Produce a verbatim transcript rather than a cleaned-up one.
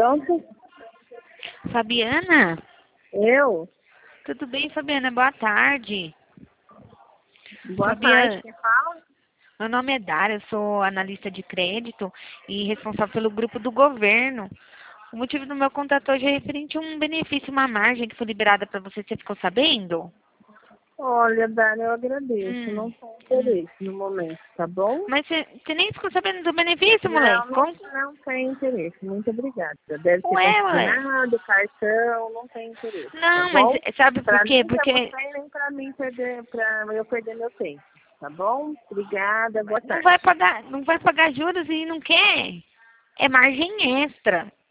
Pronto? Fabiana? Eu? Tudo bem, Fabiana? Boa tarde. Boa Fabiana, tarde, quem fala? meu nome é Dara, eu sou analista de crédito e responsável pelo grupo do governo. O motivo do meu contato hoje é referente a um benefício, uma margem que foi liberada para você. Você ficou sabendo? Olha, Dara, eu agradeço. Hum, Não tenho hum. interesse no momento, tá bom? Mas você, você nem ficou sabendo do benefício, Não, moleque? não, Como? não tenho interesse. Muito obrigada. Deve ter Ué, moleque. consignado, cartão, não tenho interesse, tá Não, mas bom? sabe por Pra quê? nem pra Porque você, nem pra mim perder, pra eu perder meu tempo, tá bom? Obrigada, boa não tarde. vai pagar, não vai pagar juros e não quer. É margem extra.